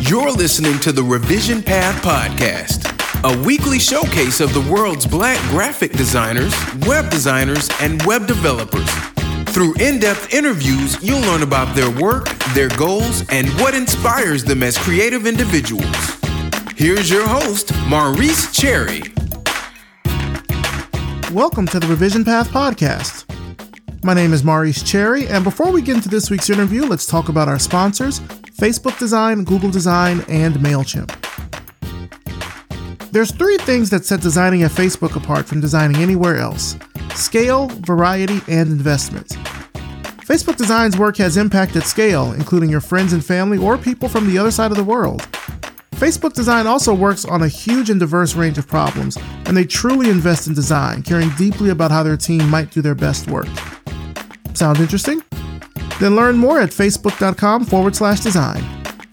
You're listening to the Revision Path Podcast, a weekly showcase of the world's Black graphic designers, web designers, and web developers. Through in-depth interviews, you'll learn about their work, their goals, and what inspires them as creative individuals. Here's your host, Maurice Cherry. Welcome to the Revision Path Podcast. My name is Maurice Cherry, and before we get into this week's interview, let's talk about our sponsors, Facebook Design, Google Design, and MailChimp. There's three things that set designing at Facebook apart from designing anywhere else: scale, variety, and investment. Facebook Design's work has impact at scale, including your friends and family or people from the other side of the world. Facebook Design also works on a huge and diverse range of problems, and they truly invest in design, caring deeply about how their team might do their best work. Sound interesting? Then learn more at facebook.com/design.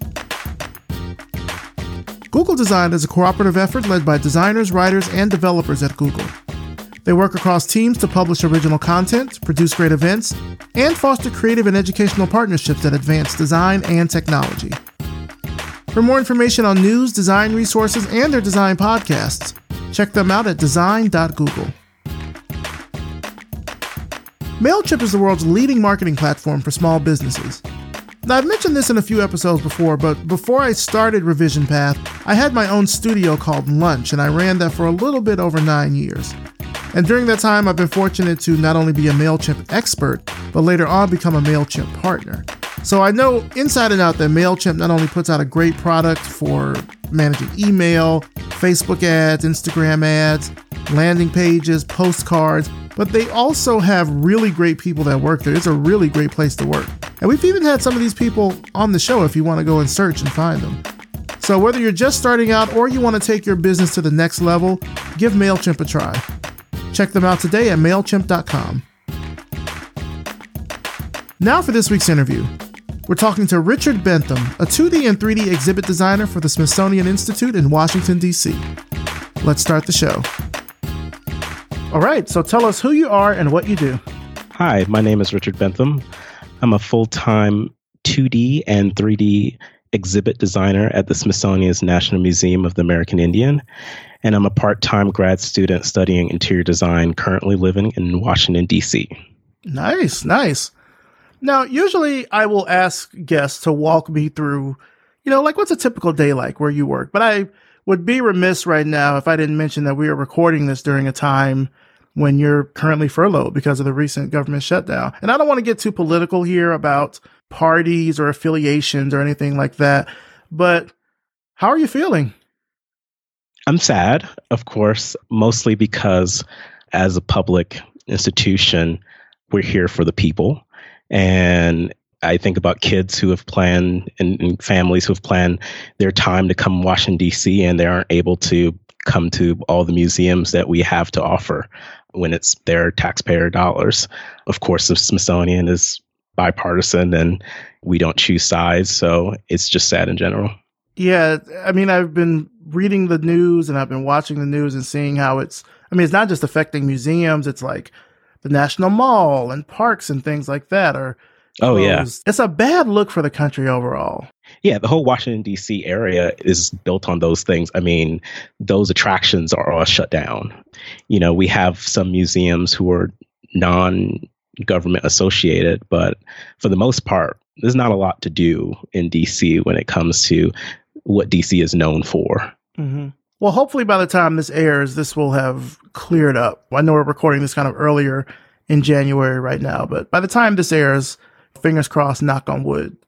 Google Design is a cooperative effort led by designers, writers, and developers at Google. They work across teams to publish original content, produce great events, and foster creative and educational partnerships that advance design and technology. For more information on news, design resources, and their design podcasts, check them out at design.google. MailChimp is the world's leading marketing platform for small businesses. Now, I've mentioned this in a few episodes before, but before I started Revision Path, I had my own studio called Lunch, and I ran that for a little bit over 9 years. And during that time, I've been fortunate to not only be a MailChimp expert, but later on become a MailChimp partner. So I know inside and out that MailChimp not only puts out a great product for managing email, Facebook ads, Instagram ads, landing pages, postcards, but they also have really great people that work there. It's a really great place to work. And we've even had some of these people on the show if you want to go and search and find them. So whether you're just starting out or you want to take your business to the next level, give MailChimp a try. Check them out today at MailChimp.com. Now for this week's interview. We're talking to Richard Bentham, a 2D and 3D exhibit designer for the Smithsonian Institute in Washington, D.C. Let's start the show. All right, so tell us who you are and what you do. Hi, my name is Richard Bentham. I'm a full-time 2D and 3D exhibit designer at the Smithsonian's National Museum of the American Indian, and I'm a part-time grad student studying interior design, currently living in Washington, D.C. Nice, nice. Now, usually I will ask guests to walk me through, what's a typical day like where you work? But I would be remiss right now if I didn't mention that we are recording this during a time when you're currently furloughed because of the recent government shutdown. And I don't want to get too political here about parties or affiliations or anything like that, but how are you feeling? I'm sad, of course, mostly because as a public institution, we're here for the people. And I think about kids who have planned and families who have planned their time to come to Washington, D.C., and they aren't able to come to all the museums that we have to offer when it's their taxpayer dollars. Of course, the Smithsonian is bipartisan and we don't choose sides. So it's just sad in general. Yeah. I mean, I've been reading the news and I've been watching the news and seeing how it's not just affecting museums. It's like the National Mall and parks and things like that are closed. Yeah. It's a bad look for the country overall. Yeah, the whole Washington, D.C. area is built on those things. I mean, those attractions are all shut down. We have some museums who are non-government associated, but for the most part, there's not a lot to do in D.C. when it comes to what D.C. is known for. Mm-hmm. Well, hopefully by the time this airs, this will have cleared up. I know we're recording this kind of earlier in January right now, but by the time this airs, fingers crossed, knock on wood,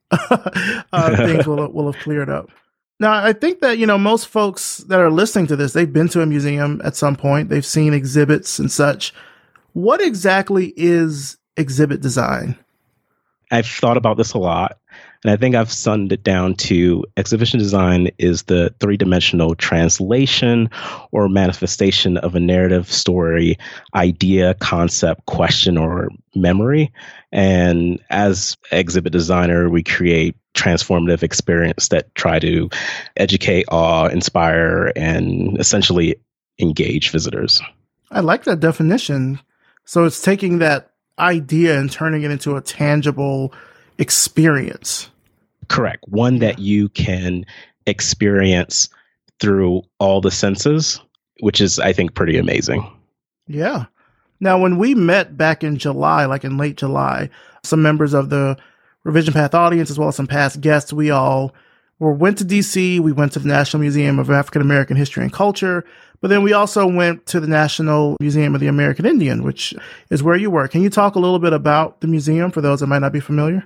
things will have cleared up. Now, I think that, most folks that are listening to this, they've been to a museum at some point. They've seen exhibits and such. What exactly is exhibit design? I've thought about this a lot, and I think I've summed it down to exhibition design is the three-dimensional translation or manifestation of a narrative, story, idea, concept, question, or memory. And as exhibit designer, we create transformative experience that try to educate, awe, inspire, and essentially engage visitors. I like that definition. So it's taking that idea and turning it into a tangible experience. Correct. One that you can experience through all the senses, which is, I think, pretty amazing. Yeah. Now, when we met back in July, like in late July, some members of the Revision Path audience, as well as some past guests, we all went to DC. We went to the National Museum of African American History and Culture, but then we also went to the National Museum of the American Indian, which is where you were. Can you talk a little bit about the museum for those that might not be familiar?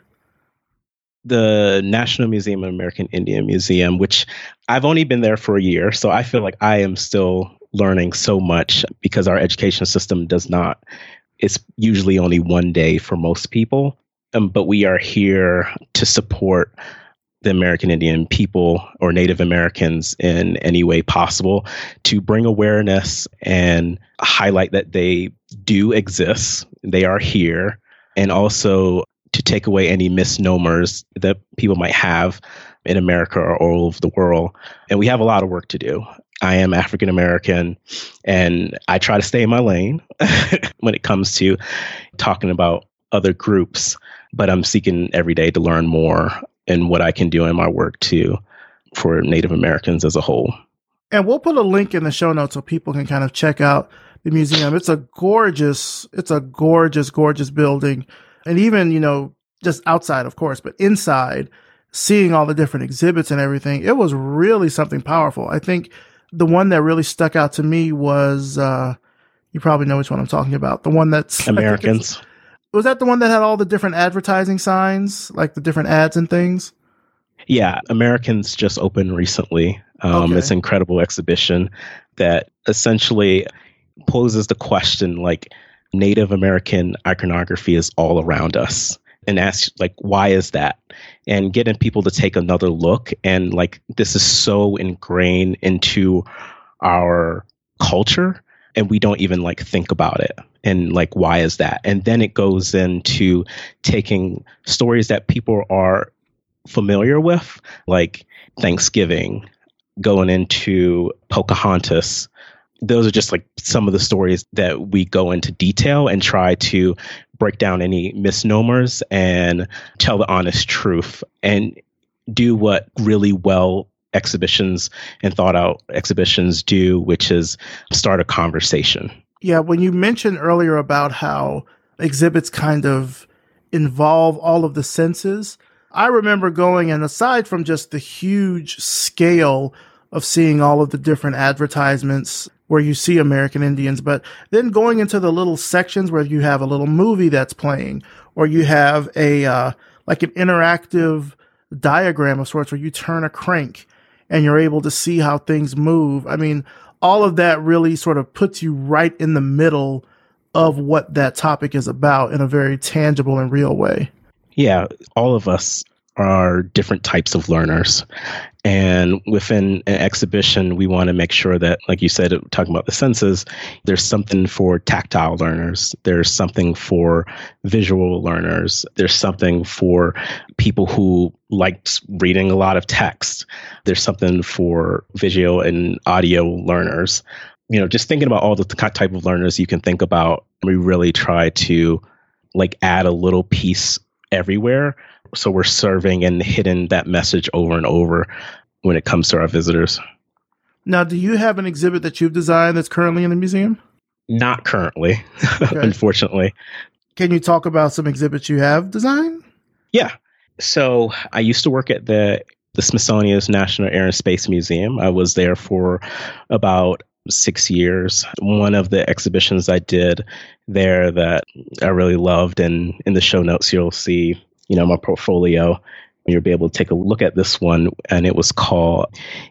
The National Museum of American Indian Museum, which I've only been there for a year, so I feel like I am still learning so much because our education system does not. It's usually only one day for most people, but we are here to support the American Indian people or Native Americans in any way possible, to bring awareness and highlight that they do exist, they are here, and also to take away any misnomers that people might have in America or all over the world. And we have a lot of work to do. I am African American, and I try to stay in my lane when it comes to talking about other groups, but I'm seeking every day to learn more and what I can do in my work too for Native Americans as a whole. And we'll put a link in the show notes so people can kind of check out the museum. It's a gorgeous building. And even, just outside, of course, but inside, seeing all the different exhibits and everything, it was really something powerful. I think the one that really stuck out to me was, you probably know which one I'm talking about. The one that's Americans. Was that the one that had all the different advertising signs, like the different ads and things? Yeah, Americans just opened recently. Okay. It's an incredible exhibition that essentially poses the question, like, Native American iconography is all around us, and asks, like, why is that? And getting people to take another look, and like, this is so ingrained into our culture, and we don't even like think about it. And like, why is that? And then it goes into taking stories that people are familiar with, like Thanksgiving, going into Pocahontas. Those are just like some of the stories that we go into detail and try to break down any misnomers and tell the honest truth and do what really well exhibitions and thought out exhibitions do, which is start a conversation. Yeah, when you mentioned earlier about how exhibits kind of involve all of the senses, I remember going, and aside from just the huge scale of seeing all of the different advertisements where you see American Indians, but then going into the little sections where you have a little movie that's playing, or you have a like an interactive diagram of sorts where you turn a crank and you're able to see how things move. I mean, all of that really sort of puts you right in the middle of what that topic is about in a very tangible and real way. Yeah, all of us are different types of learners. And within an exhibition, we want to make sure that, like you said, talking about the senses, there's something for tactile learners. There's something for visual learners. There's something for people who like reading a lot of text. There's something for visual and audio learners. Just thinking about all the type of learners you can think about, we really try to like add a little piece everywhere. So we're serving and hitting that message over and over when it comes to our visitors. Now, do you have an exhibit that you've designed that's currently in the museum? Not currently, okay. Unfortunately. Can you talk about some exhibits you have designed? Yeah. So I used to work at the Smithsonian's National Air and Space Museum. I was there for about 6 years. One of the exhibitions I did there that I really loved, and in the show notes, you'll see my portfolio. You'll be able to take a look at this one, and it was called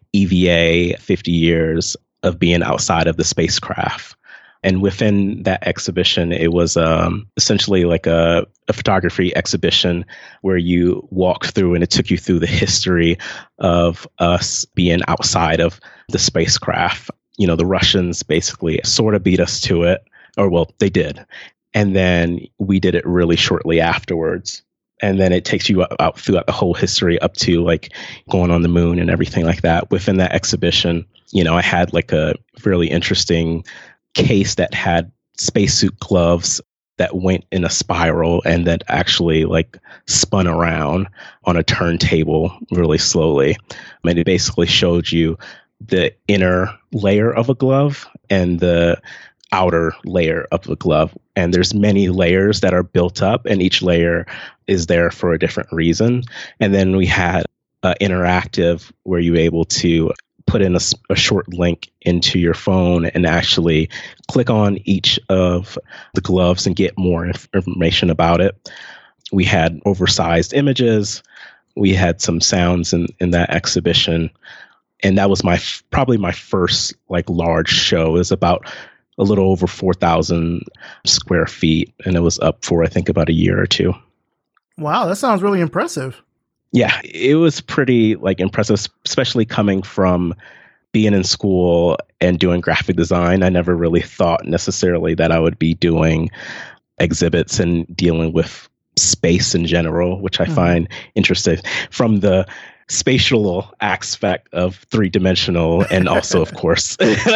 EVA 50 Years of Being Outside of the Spacecraft. And within that exhibition, it was essentially like a photography exhibition where you walked through, and it took you through the history of us being outside of the spacecraft. The Russians basically sort of beat us to it, or well, they did. And then we did it really shortly afterwards. And then it takes you out throughout the whole history up to like going on the moon and everything like that. Within that exhibition, I had like a really interesting case that had spacesuit gloves that went in a spiral and that actually like spun around on a turntable really slowly. And it basically showed you the inner layer of a glove and the outer layer of the glove. And there's many layers that are built up, and each layer is there for a different reason. And then we had interactive where you were able to put in a short link into your phone and actually click on each of the gloves and get more information about it. We had oversized images. We had some sounds in that exhibition. And that was probably my first like large show. It was about a little over 4,000 square feet, and it was up for, I think, about a year or two. Wow, that sounds really impressive. Yeah, it was pretty like impressive, especially coming from being in school and doing graphic design. I never really thought necessarily that I would be doing exhibits and dealing with space in general, which I find interesting from the spatial aspect of three-dimensional and also, of course,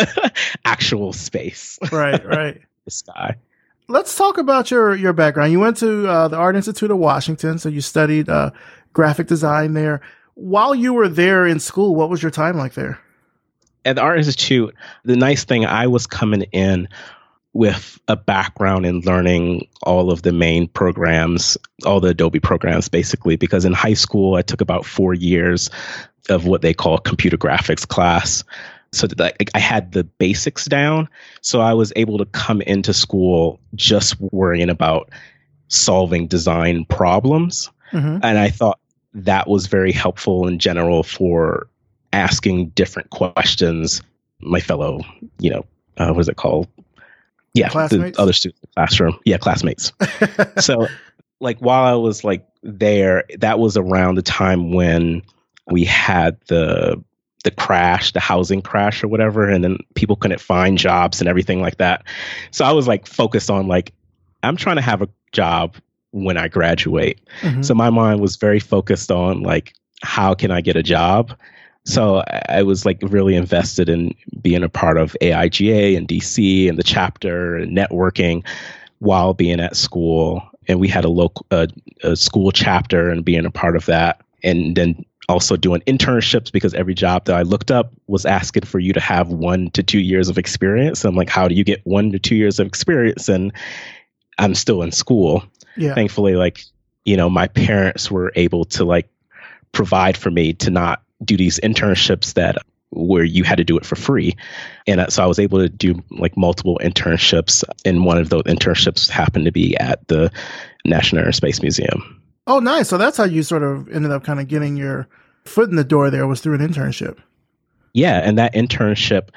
actual space. Right. The sky. Let's talk about your background. You went to the Art Institute of Washington, so you studied graphic design there. While you were there in school, what was your time like there? At the Art Institute, the nice thing, I was coming in with a background in learning all of the main programs, all the Adobe programs, basically, because in high school, I took about 4 years of what they call computer graphics class. So that I had the basics down. So I was able to come into school just worrying about solving design problems. Mm-hmm. And I thought that was very helpful in general for asking different questions. My fellow, what is it called? Yeah, classmates? The other students in the classroom. Yeah, classmates. So like while I was like there, that was around the time when we had the crash, the housing crash or whatever, and then people couldn't find jobs and everything like that. So I was like focused on like, I'm trying to have a job when I graduate. Mm-hmm. So my mind was very focused on like, how can I get a job? So I was like really invested in being a part of AIGA and DC and the chapter and networking while being at school. And we had a local a school chapter and being a part of that. And then also doing internships, because every job that I looked up was asking for you to have 1 to 2 years of experience. I'm like, how do you get 1 to 2 years of experience? And I'm still in school. Yeah. Thankfully, like, my parents were able to like provide for me to not do these internships where you had to do it for free. And so I was able to do like multiple internships. And one of those internships happened to be at the National Air and Space Museum. Oh, nice. So that's how you sort of ended up kind of getting your foot in the door there, was through an internship. Yeah. And that internship,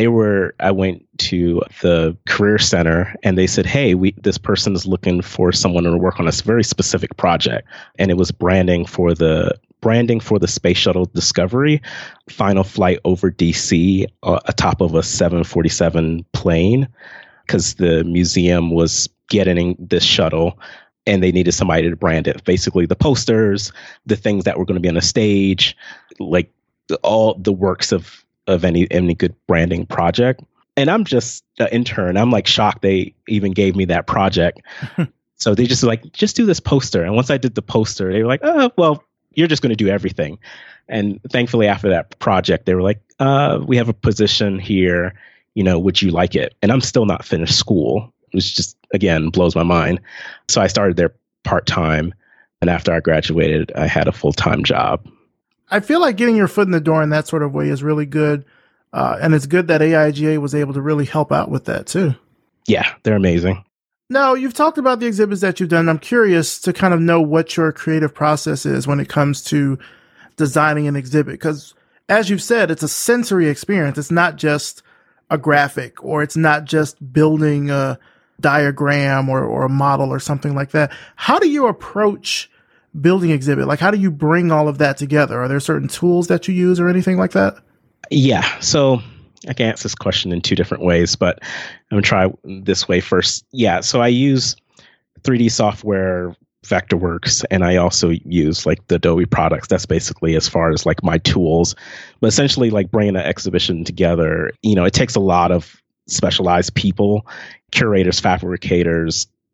I went to the Career Center and they said, hey, this person is looking for someone to work on a very specific project. And it was branding for the Space Shuttle Discovery final flight over DC atop of a 747 plane, because the museum was getting this shuttle and they needed somebody to brand it. Basically, the posters, the things that were going to be on the stage, like all the works of any good branding project. And I'm just an intern. I'm like shocked they even gave me that project. So they just like, just do this poster. And once I did the poster, they were like, oh, well, you're just going to do everything. And thankfully, after that project, they were like, we have a position here. Would you like it? And I'm still not finished school, which just, again, blows my mind. So I started there part-time. And after I graduated, I had a full-time job. I feel like getting your foot in the door in that sort of way is really good. And it's good that AIGA was able to really help out with that, too. Yeah, they're amazing. Now, you've talked about the exhibits that you've done. I'm curious to kind of know what your creative process is when it comes to designing an exhibit. Because as you've said, it's a sensory experience. It's not just a graphic, or it's not just building a diagram or a model or something like that. How do you approach building exhibit? Like, how do you bring all of that together? Are there certain tools that you use or anything like that? Yeah. So I can answer this question in two different ways, but I'm going to try this way first. Yeah. So I use 3D software, Vectorworks, and I also use like the Adobe products. That's basically as far as like my tools. But essentially, like bringing an exhibition together, it takes a lot of specialized people, curators, fabricators,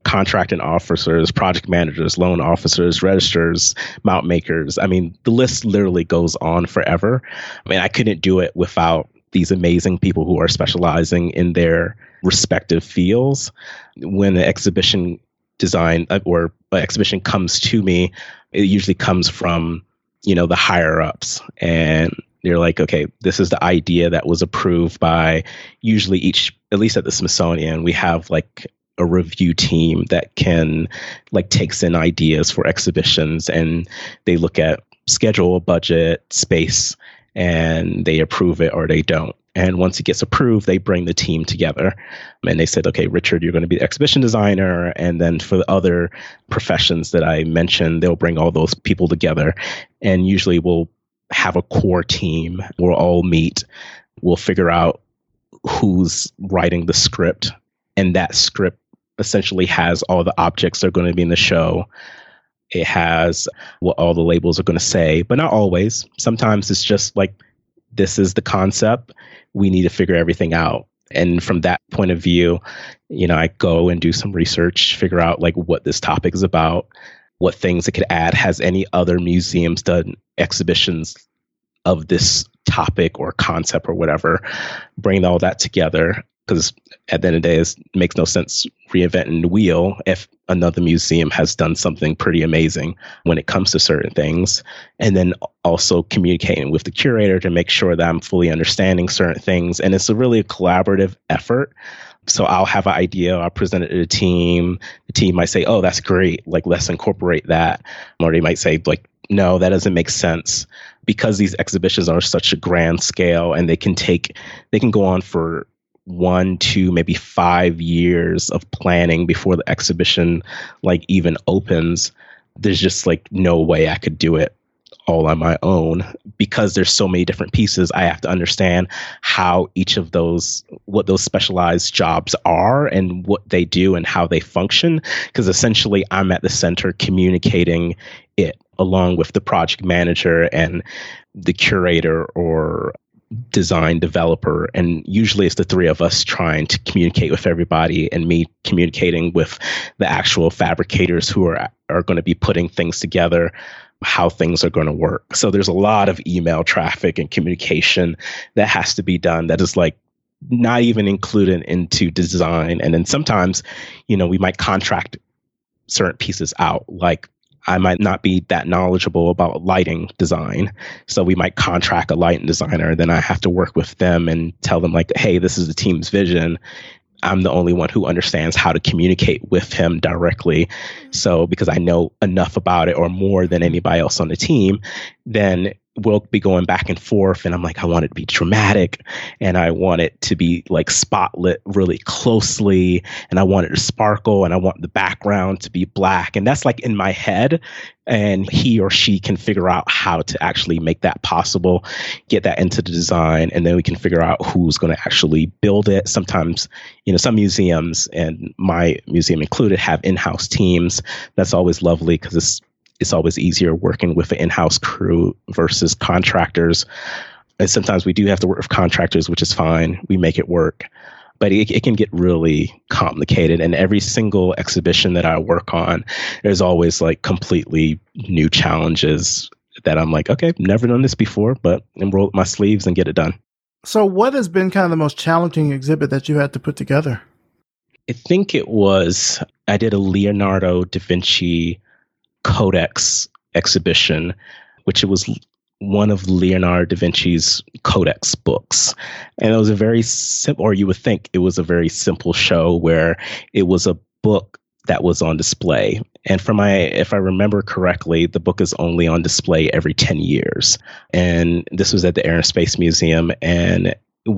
contracting officers, project managers, loan officers, registrars, mount makers. I mean, the list literally goes on forever. I mean, I couldn't do it without these amazing people who are specializing in their respective fields. When the exhibition design or exhibition comes to me, it usually comes from, the higher ups, and they're like, okay, this is the idea that was approved by usually at least at the Smithsonian, we have like a review team that can takes in ideas for exhibitions, and they look at schedule, budget, space, and they approve it or they don't. And once it gets approved, they bring the team together. And they said, okay, Richard, you're going to be the exhibition designer. And then for the other professions that I mentioned, they'll bring all those people together. And usually we'll have a core team. We'll all meet. We'll figure out who's writing the script. And that script essentially has all the objects that are going to be in the show. It has what all the labels are going to say, but not always. Sometimes it's just like, this is the concept. We need to figure everything out. And from that point of view, I go and do some research, figure out what this topic is about, what things it could add. Has any other museums done exhibitions of this topic or concept or whatever? Bring all that together. Because at the end of the day, it makes no sense reinventing the wheel if another museum has done something pretty amazing when it comes to certain things. And then also communicating with the curator to make sure that I'm fully understanding certain things. And it's a really collaborative effort. So I'll have an idea, I'll present it to the team. The team might say, oh, that's great. Let's incorporate that. Or they might say, no, that doesn't make sense. Because these exhibitions are such a grand scale, and they can go on for 1, 2, maybe 5 years of planning before the exhibition even opens. There's just no way I could do it all on my own, because there's so many different pieces. I have to understand how each of what those specialized jobs are and what they do and how they function, because essentially I'm at the center communicating it along with the project manager and the curator or design developer. And usually it's the three of us trying to communicate with everybody, and me communicating with the actual fabricators who are going to be putting things together, how things are going to work. So there's a lot of email traffic and communication that has to be done that is not even included into design. And then sometimes, we might contract certain pieces out. I might not be that knowledgeable about lighting design. So we might contract a lighting designer. Then I have to work with them and tell them hey, this is the team's vision. I'm the only one who understands how to communicate with him directly. So because I know enough about it or more than anybody else on the team, then we'll be going back and forth. And I'm I want it to be dramatic, and I want it to be spotlit really closely, and I want it to sparkle, and I want the background to be black. And that's in my head, and he or she can figure out how to actually make that possible, get that into the design, and then we can figure out who's going to actually build it. Sometimes, some museums, and my museum included, have in-house teams. That's always lovely, because it's always easier working with an in-house crew versus contractors. And sometimes we do have to work with contractors, which is fine. We make it work. But it can get really complicated. And every single exhibition that I work on, there's always completely new challenges that I'm okay, never done this before, but I'm roll up my sleeves and get it done. So what has been kind of the most challenging exhibit that you had to put together? I think I did a Leonardo da Vinci Codex exhibition, which it was one of Leonardo da Vinci's Codex books. And it was a very simple, or you would think it was a very simple show, where it was a book that was on display. And if I remember correctly, the book is only on display every 10 years. And this was at the Air and Space Museum. And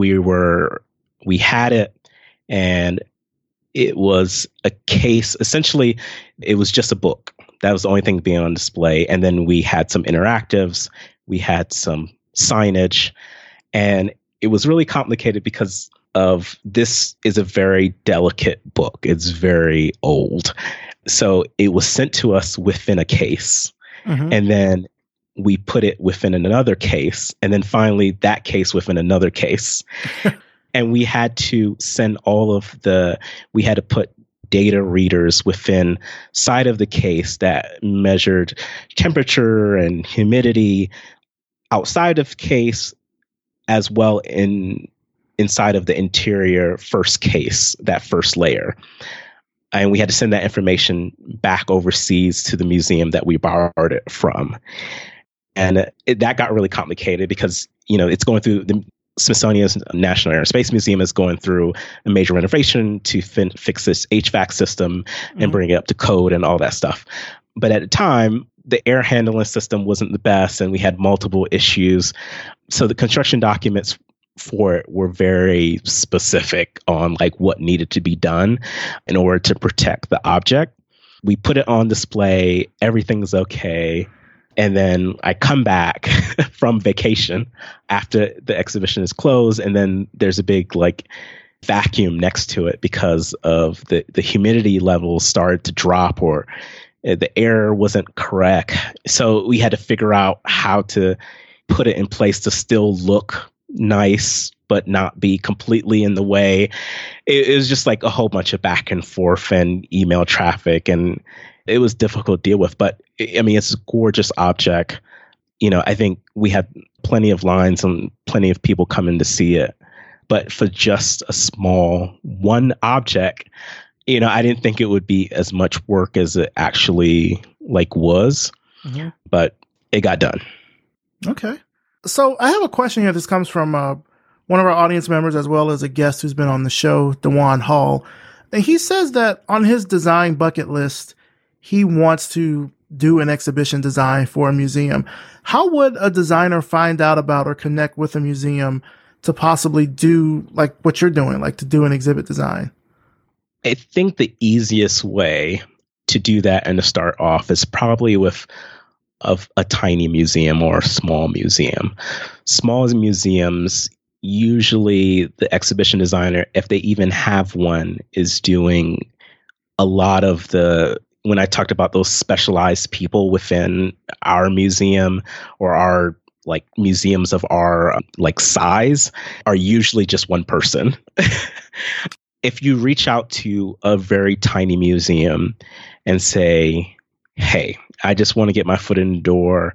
we had it, and it was a case. Essentially, it was just a book. That was the only thing being on display. And then we had some interactives, we had some signage, and it was really complicated because of this is a very delicate book. It's very old. So it was sent to us within a case. Mm-hmm. And then we put it within another case. And then finally that case within another case. And we had to send we had to put data readers within side of the case that measured temperature and humidity outside of case, as well inside of the interior first case, that first layer. And we had to send that information back overseas to the museum that we borrowed it from. And that got really complicated because, it's going through the Smithsonian's National Air and Space Museum is going through a major renovation to fix this HVAC system and bring it up to code and all that stuff. But at the time, the air handling system wasn't the best, and we had multiple issues. So the construction documents for it were very specific on like what needed to be done in order to protect the object. We put it on display, everything's okay. And then I come back from vacation after the exhibition is closed, and then there's a big like vacuum next to it because of the humidity levels started to drop, or the air wasn't correct. So we had to figure out how to put it in place to still look nice, but not be completely in the way. It was just like a whole bunch of back and forth and email traffic, and it was difficult to deal with. But I mean, it's a gorgeous object. I think we had plenty of lines and plenty of people coming to see it. But for just a small one object, I didn't think it would be as much work as it actually was. Mm-hmm. But it got done. Okay. So I have a question here. This comes from one of our audience members, as well as a guest who's been on the show, DeJuan Hall. And he says that on his design bucket list, he wants to do an exhibition design for a museum. How would a designer find out about or connect with a museum to possibly do like what you're doing, like to do an exhibit design? I think the easiest way to do that and to start off is probably with a tiny museum or a small museum. Small museums, usually the exhibition designer, if they even have one, is doing a lot of when I talked about those specialized people within our museum or our like museums of our like size are usually just one person. If you reach out to a very tiny museum and say, hey, I just want to get my foot in the door.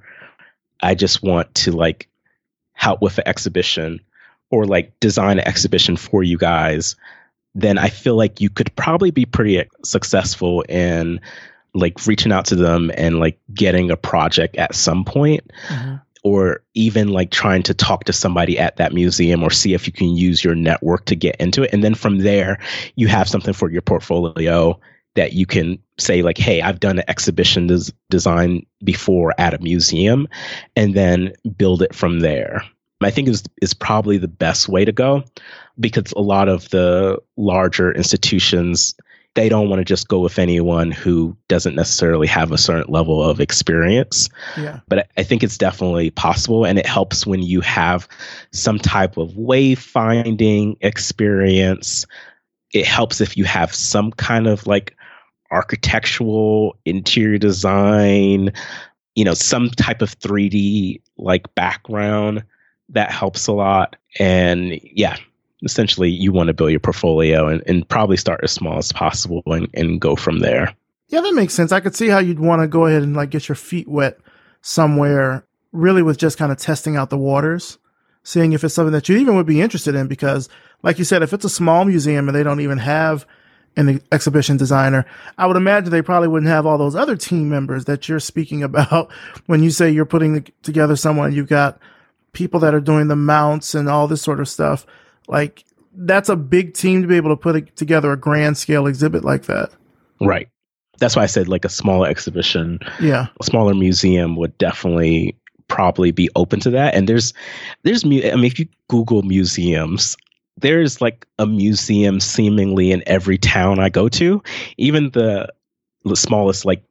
I just want to like help with the exhibition or like design an exhibition for you guys, then I feel like you could probably be pretty successful in like reaching out to them and like getting a project at some point. Mm-hmm. Or even like trying to talk to somebody at that museum or see if you can use your network to get into it. And then from there, you have something for your portfolio that you can say like, hey, I've done an exhibition design before at a museum, and then build it from there. I think is probably the best way to go, because a lot of the larger institutions, they don't want to just go with anyone who doesn't necessarily have a certain level of experience. Yeah. But I think it's definitely possible. And it helps when you have some type of wayfinding experience. It helps if you have some kind of like architectural interior design, some type of 3D like background. That helps a lot. And yeah, essentially you want to build your portfolio and probably start as small as possible and go from there. Yeah, that makes sense. I could see how you'd want to go ahead and like get your feet wet somewhere, really with just kind of testing out the waters, seeing if it's something that you even would be interested in. Because like you said, if it's a small museum and they don't even have an exhibition designer, I would imagine they probably wouldn't have all those other team members that you're speaking about when you say you're putting together someone. You've got people that are doing the mounts and all this sort of stuff. Like, that's a big team to be able to put together a grand scale exhibit like that. Right. That's why I said like a smaller exhibition, a smaller museum would definitely probably be open to that. And there's, I mean, if you Google museums, there's like a museum seemingly in every town I go to, even the smallest like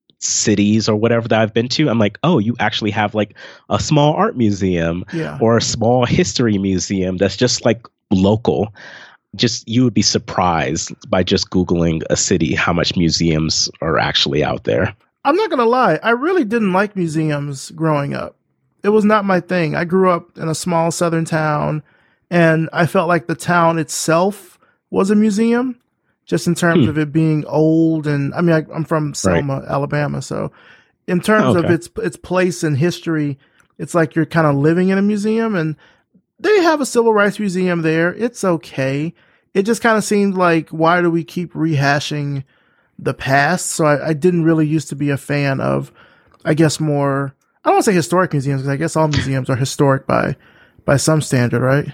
cities or whatever that I've been to. I'm like, oh, you actually have like a small art museum or a small history museum that's just like local. Just you would be surprised by just Googling a city how much museums are actually out there. I'm not gonna lie, I really didn't like museums growing up. It was not my thing. I grew up in a small southern town, and I felt like the town itself was a museum. just in terms of it being old. And I mean, I'm from Selma, Alabama. So in terms of its place in history, it's like you're kind of living in a museum, and they have a civil rights museum there. It's okay. It just kind of seemed like, why do we keep rehashing the past? So I didn't really used to be a fan of, I guess, more, I don't want to say historic museums, because I guess all museums are historic by some standard, right?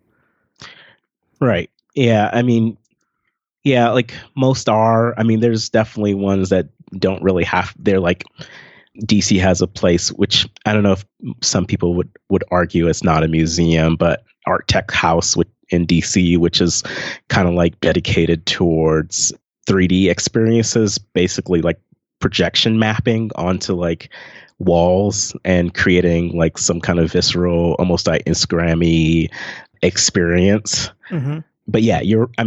Right. Yeah. I mean, yeah, like most are. I mean, there's definitely ones that don't really have, they're like, DC has a place, which I don't know if some people would argue it's not a museum, but Art Tech House in DC, which is kind of like dedicated towards 3D experiences, basically like projection mapping onto like walls and creating like some kind of visceral, almost like Instagram-y experience. Mm-hmm. But yeah,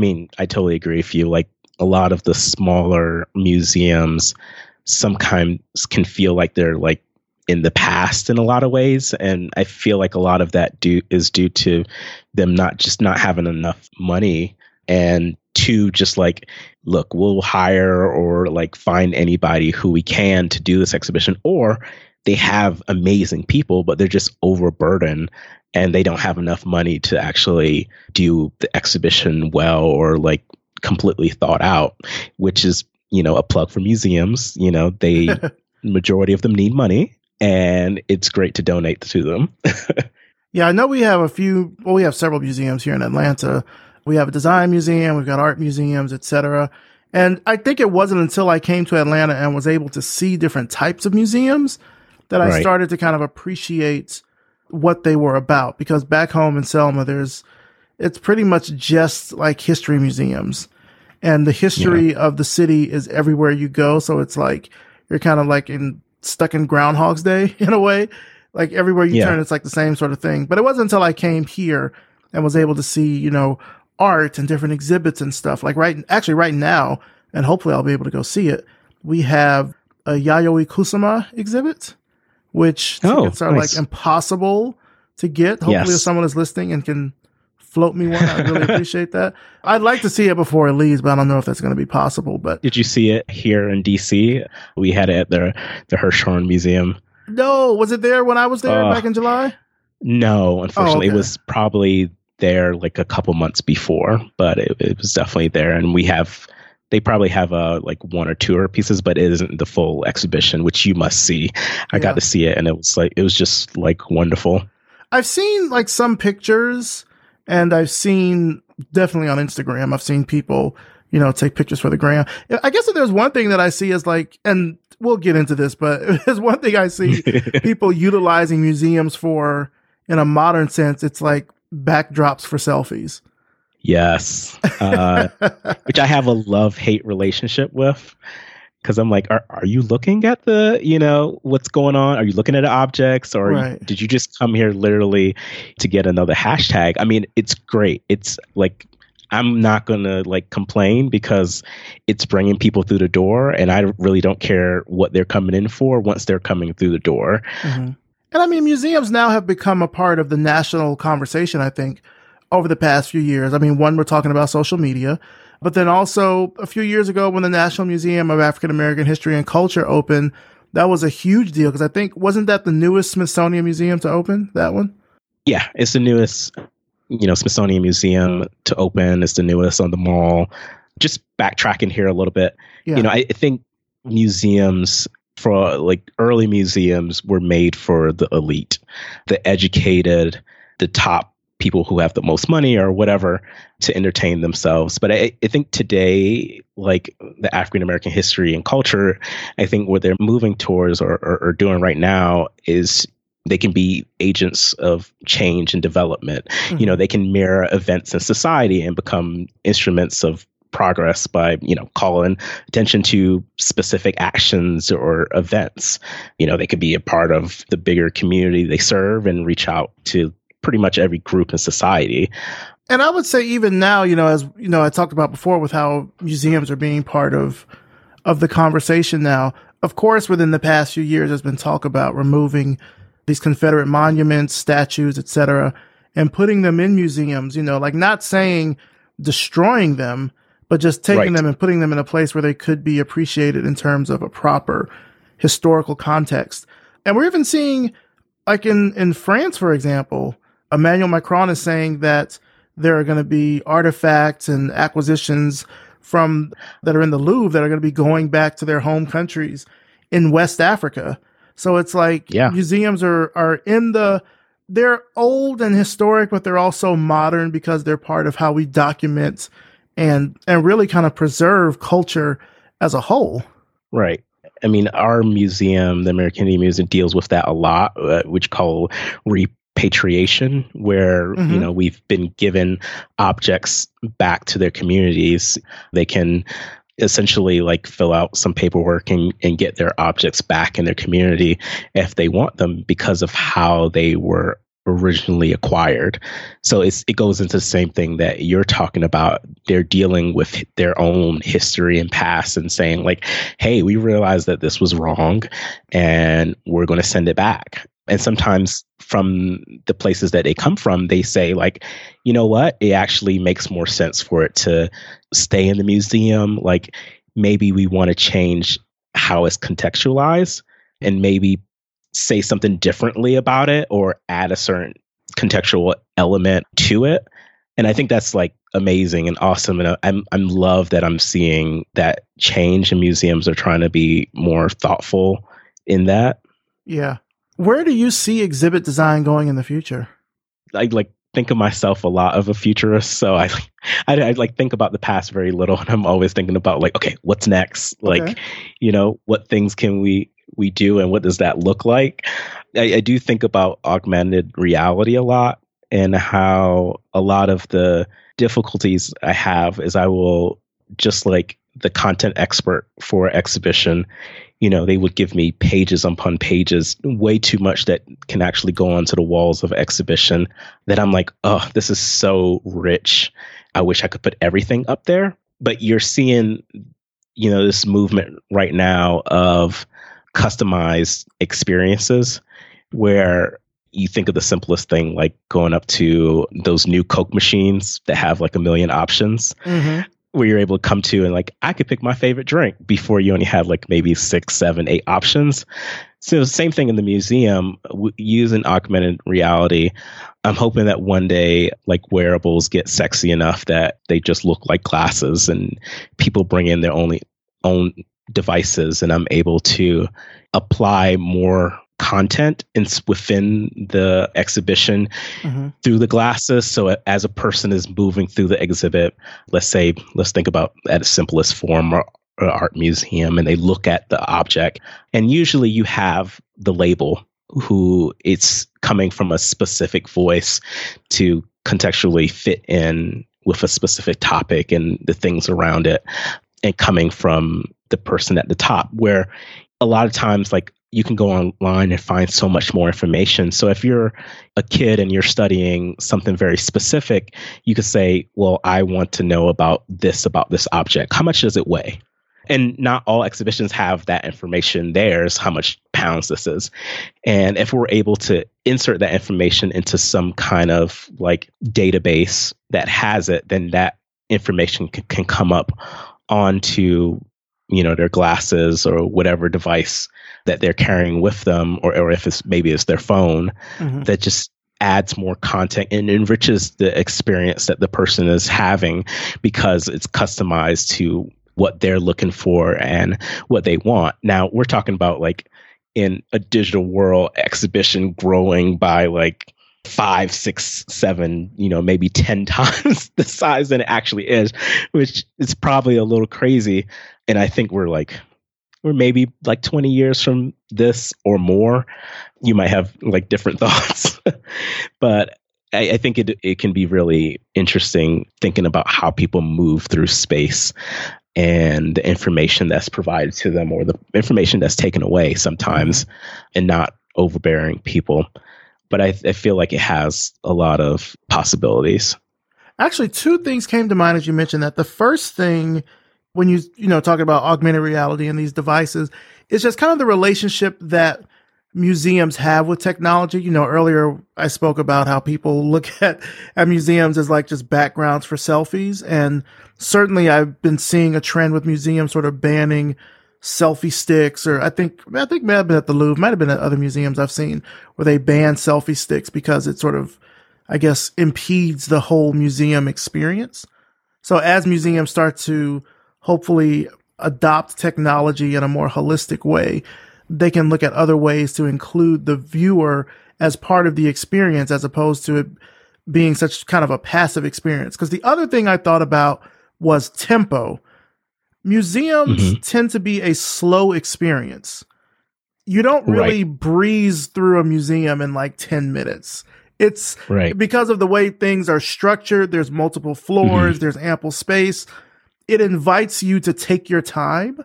I totally agree with you. Like a lot of the smaller museums sometimes can feel like they're like in the past in a lot of ways. And I feel like a lot of that is due to them not having enough money, and two, just like, look, we'll hire or like find anybody who we can to do this exhibition, or they have amazing people, but they're just overburdened and they don't have enough money to actually do the exhibition well or like completely thought out, which is, a plug for museums. They majority of them need money, and it's great to donate to them. Yeah, I know we have we have several museums here in Atlanta. We have a design museum, we've got art museums, etc. And I think it wasn't until I came to Atlanta and was able to see different types of museums that I started to kind of appreciate what they were about. Because back home in Selma, it's pretty much just like history museums. And the history of the city is everywhere you go. So it's like you're kind of like stuck in Groundhog's Day in a way. Like everywhere you turn, it's like the same sort of thing. But it wasn't until I came here and was able to see, art and different exhibits and stuff. Like right now, and hopefully I'll be able to go see it, we have a Yayoi Kusama exhibit, which tickets are like impossible to get. Hopefully if someone is listening and can float me one, I'd really appreciate that. I'd like to see it before it leaves, but I don't know if that's going to be possible. But did you see it here in DC? We had it at the Hirshhorn Museum. No, was it there when I was there back in July? No, unfortunately, It was probably there like a couple months before, but it was definitely there. And they probably have like one or two pieces, but it isn't the full exhibition, which you must see. I got to see it, and it was just like wonderful. I've seen like some pictures, and I've seen definitely on Instagram, I've seen people, take pictures for the gram. I guess if there's one thing that I see is like, and we'll get into this, but there's one thing I see people utilizing museums for in a modern sense, it's like backdrops for selfies. Yes. Which I have a love-hate relationship with, because I'm like, are you looking at the, what's going on? Are you looking at objects, or did you just come here literally to get another hashtag? I mean, it's great. It's like, I'm not going to like complain, because it's bringing people through the door, and I really don't care what they're coming in for once they're coming through the door. Mm-hmm. And I mean, museums now have become a part of the national conversation, I think, over the past few years. I mean, one, we're talking about social media, but then also a few years ago when the National Museum of African American History and Culture opened, that was a huge deal, because I think, wasn't that the newest Smithsonian museum to open, that one? Yeah, it's the newest, Smithsonian Museum to open. It's the newest on the mall. Just backtracking here a little bit, I think museums, for like early museums, were made for the elite, the educated, the top people who have the most money or whatever to entertain themselves. But I think today, like the African American history and culture, I think what they're moving towards or doing right now is they can be agents of change and development. Mm-hmm. They can mirror events in society and become instruments of progress by, calling attention to specific actions or events. They could be a part of the bigger community they serve and reach out to pretty much every group in society. And I would say even now, as I talked about before with how museums are being part of the conversation now. Of course, within the past few years, there's been talk about removing these Confederate monuments, statues, etc., and putting them in museums, like not saying destroying them, but just taking Right. them and putting them in a place where they could be appreciated in terms of a proper historical context. And we're even seeing, like in France, for example, Emmanuel Macron is saying that there are going to be artifacts and acquisitions that are in the Louvre that are going to be going back to their home countries in West Africa. So it's like museums are they're old and historic, but they're also modern because they're part of how we document and really kind of preserve culture as a whole. Right. I mean, our museum, the American Indian Museum, deals with that a lot, which call repatriation, where we've been given objects back to their communities. They can essentially like fill out some paperwork and get their objects back in their community if they want them because of how they were originally acquired. So it goes into the same thing that you're talking about. They're dealing with their own history and past and saying like, hey, we realized that this was wrong and we're going to send it back. And sometimes from the places that they come from, they say like, you know what, it actually makes more sense for it to stay in the museum. Like maybe we want to change how it's contextualized and maybe say something differently about it or add a certain contextual element to it. And I think that's like amazing and awesome. And I'm love that I'm seeing that change, and museums are trying to be more thoughtful in that. Yeah. Where do you see exhibit design going in the future? I like think of myself a lot of a futurist. So I like think about the past very little, and I'm always thinking about like, okay, what's next? Like, what things can we do and what does that look like? I do think about augmented reality a lot, and how a lot of the difficulties I have is I will just like the content expert for exhibition, they would give me pages upon pages, way too much that can actually go onto the walls of exhibition that I'm like, oh, this is so rich. I wish I could put everything up there. But you're seeing, this movement right now of customized experiences where you think of the simplest thing, like going up to those new Coke machines that have like a million options. Mm-hmm. Where you're able to come to and like, I could pick my favorite drink before you only had like maybe 6, 7, 8 options. So same thing in the museum, using augmented reality. I'm hoping that one day like wearables get sexy enough that they just look like glasses and people bring in their own devices, and I'm able to apply more content within the exhibition through the glasses. So as a person is moving through the exhibit, let's think about at its simplest form or art museum, and they look at the object, and usually you have the label who it's coming from a specific voice to contextually fit in with a specific topic and the things around it, and coming from the person at the top, where a lot of times like you can go online and find so much more information. So if you're a kid and you're studying something very specific, you could say, well, I want to know about this object. How much does it weigh? And not all exhibitions have that information there, is how much pounds this is. And if we're able to insert that information into some kind of like database that has it, then that information can come up onto their glasses or whatever device that they're carrying with them, or if it's their phone, that just adds more content and enriches the experience that the person is having because it's customized to what they're looking for and what they want. Now we're talking about like in a digital world exhibition growing by like 5, 6, 7, maybe 10 times the size than it actually is, which is probably a little crazy. And I think we're maybe like 20 years from this or more. You might have like different thoughts, but I think it can be really interesting thinking about how people move through space and the information that's provided to them or the information that's taken away sometimes, and not overbearing people. But I feel like it has a lot of possibilities. Actually, 2 things came to mind as you mentioned that. The first thing, when you talk about augmented reality and these devices, is just kind of the relationship that museums have with technology. You know, earlier I spoke about how people look at museums as like just backgrounds for selfies. And certainly I've been seeing a trend with museums sort of banning selfie sticks, or I think may have been at the Louvre, might have been at other museums I've seen where they ban selfie sticks because it sort of, I guess, impedes the whole museum experience. So as museums start to hopefully adopt technology in a more holistic way, they can look at other ways to include the viewer as part of the experience as opposed to it being such kind of a passive experience. Because the other thing I thought about was tempo. Museums tend to be a slow experience. You don't really breeze through a museum in like 10 minutes. It's because of the way things are structured. There's multiple floors. There's ample space. It invites you to take your time.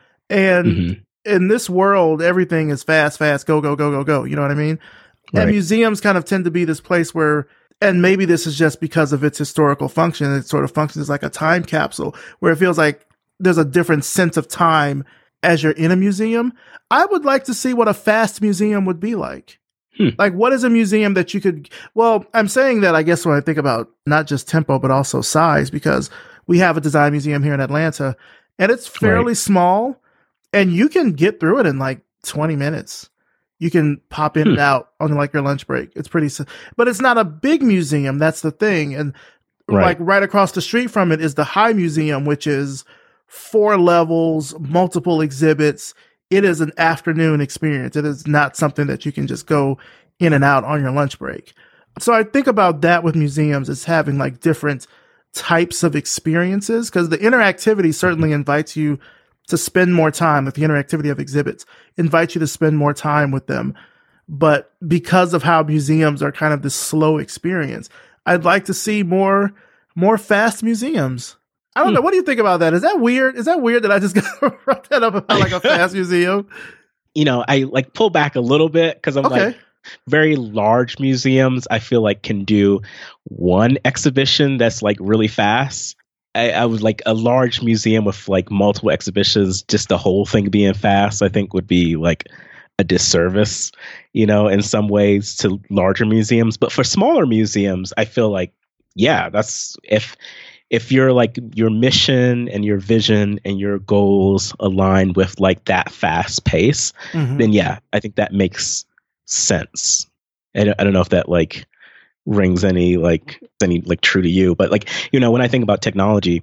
And in this world, everything is fast, go, go, go, go, go. You know what I mean? And museums kind of tend to be this place where, and maybe this is just because of its historical function, it sort of functions as like a time capsule where it feels like there's a different sense of time as you're in a museum. I would like to see what a fast museum would be like. Like, what is a museum that you could, well, I'm saying that, I guess, when I think about not just tempo, but also size, because we have a design museum here in Atlanta and it's fairly small and you can get through it in like 20 minutes. You can pop in and out on like your lunch break. It's pretty, but it's not a big museum. That's the thing. And like right across the street from it is the High Museum, which is 4 levels, multiple exhibits. It is an afternoon experience. It is not something that you can just go in and out on your lunch break. So I think about that with museums as having like different types of experiences, because the interactivity certainly invites you to spend more time, like the interactivity of exhibits invites you to spend more time with them. But because of how museums are kind of this slow experience, I'd like to see more fast museums. I don't know. What do you think about that? Is that weird? Is that weird that I just brought that up about like a fast museum? You know, I like pull back a little bit because I'm like, very large museums, I feel like can do one exhibition that's like really fast. I would like a large museum with like multiple exhibitions, just the whole thing being fast, I think would be like a disservice, you know, in some ways to larger museums. But for smaller museums, I feel like, yeah, that's if you're like your mission and your vision and your goals align with like that fast pace, then yeah, I think that makes sense. I don't know if that like rings any true to you, but like, you know, when I think about technology,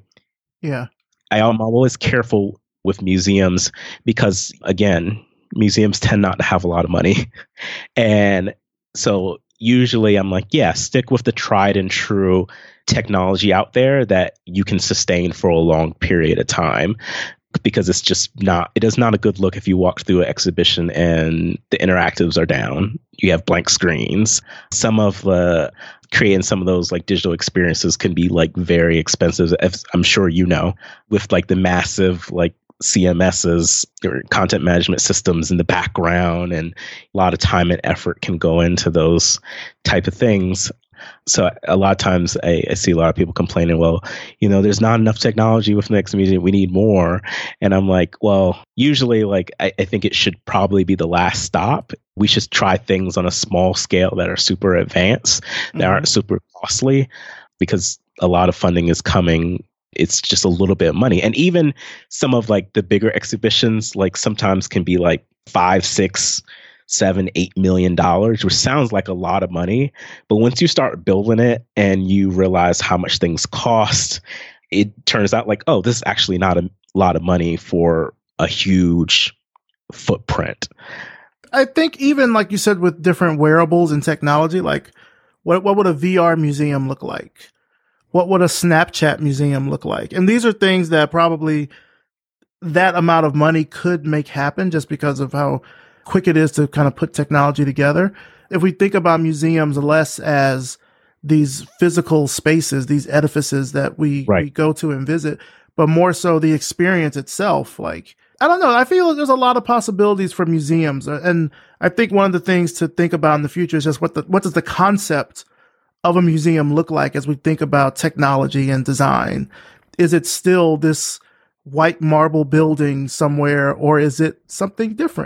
I'm always careful with museums because again, museums tend not to have a lot of money. And so usually I'm like, yeah, stick with the tried and true technology out there that you can sustain for a long period of time, because it is not a good look if you walk through an exhibition and the interactives are down. You have blank screens. Some of creating some of those like digital experiences can be like very expensive, as I'm sure you know, with like the massive like CMSs or content management systems in the background, and a lot of time and effort can go into those type of things. So a lot of times I see a lot of people complaining, well, you know, there's not enough technology with Next Museum. We need more. And I'm like, well, usually like I think it should probably be the last stop. We should try things on a small scale that are super advanced, that aren't super costly, because a lot of funding is coming. It's just a little bit of money. And even some of like the bigger exhibitions, like sometimes can be like 5, 6, 7, $8 million, which sounds like a lot of money. But once you start building it and you realize how much things cost, it turns out like, oh, this is actually not a lot of money for a huge footprint. I think even like you said, with different wearables and technology, like what would a VR museum look like? What would a Snapchat museum look like? And these are things that probably that amount of money could make happen just because of how quick it is to kind of put technology together. If we think about museums less as these physical spaces, these edifices that we go to and visit, but more so the experience itself. Like, I don't know. I feel like there's a lot of possibilities for museums. And I think one of the things to think about in the future is just what does the concept of a museum look like as we think about technology and design? Is it still this white marble building somewhere, or is it something different?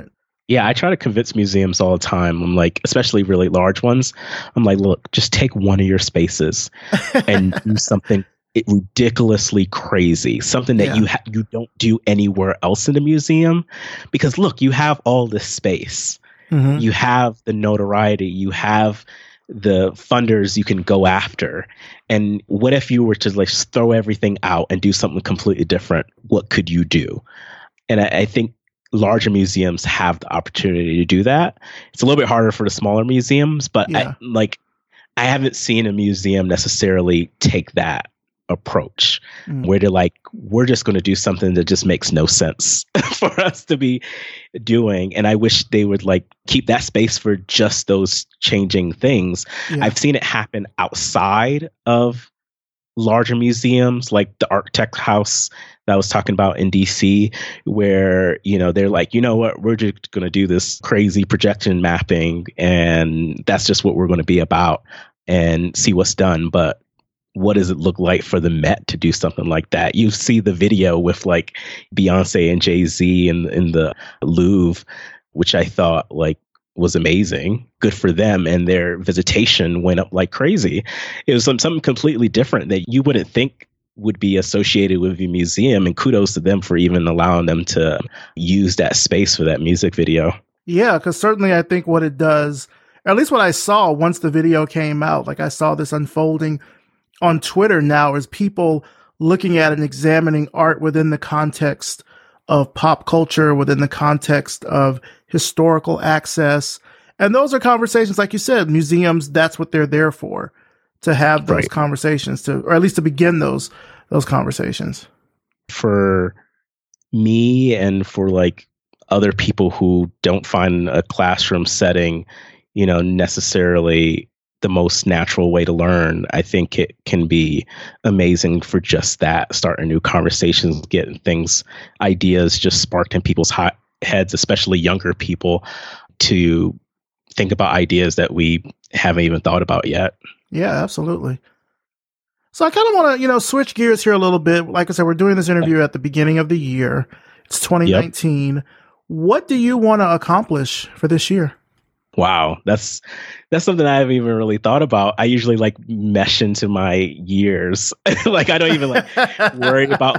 Yeah, I try to convince museums all the time. I'm like, especially really large ones. I'm like, look, just take one of your spaces and do something ridiculously crazy, something that you don't do anywhere else in the museum. Because look, you have all this space. Mm-hmm. You have the notoriety. You have the funders you can go after. And what if you were to like throw everything out and do something completely different? What could you do? And I think larger museums have the opportunity to do that. It's a little bit harder for the smaller museums, but I haven't seen a museum necessarily take that approach where they're like, we're just going to do something that just makes no sense for us to be doing. And I wish they would like keep that space for just those changing things. Yeah. I've seen it happen outside of larger museums, like the Architect House that I was talking about in DC, where, you know, they're like, you know what, we're just going to do this crazy projection mapping, and that's just what we're going to be about and see what's done. But what does it look like for the Met to do something like that? You see the video with like Beyonce and Jay-Z in the Louvre, which I thought like was amazing. Good for them. And their visitation went up like crazy. It was something completely different that you wouldn't think would be associated with a museum. And kudos to them for even allowing them to use that space for that music video. Yeah, because certainly I think what it does, or at least what I saw once the video came out, like I saw this unfolding on Twitter now, is people looking at and examining art within the context of pop culture, within the context of historical access. And those are conversations, like you said, museums, that's what they're there for, to have those conversations, or at least to begin those conversations. For me and for like other people who don't find a classroom setting, you know, necessarily the most natural way to learn, I think it can be amazing for just that, starting new conversations, getting ideas just sparked in people's heads, especially younger people, to think about ideas that we haven't even thought about yet. Yeah, absolutely. So I kind of want to, switch gears here a little bit. Like I said, we're doing this interview at the beginning of the year. It's 2019. Yep. What do you want to accomplish for this year? Wow, that's something I haven't even really thought about. I usually like mesh into my years. Like I don't even like worry about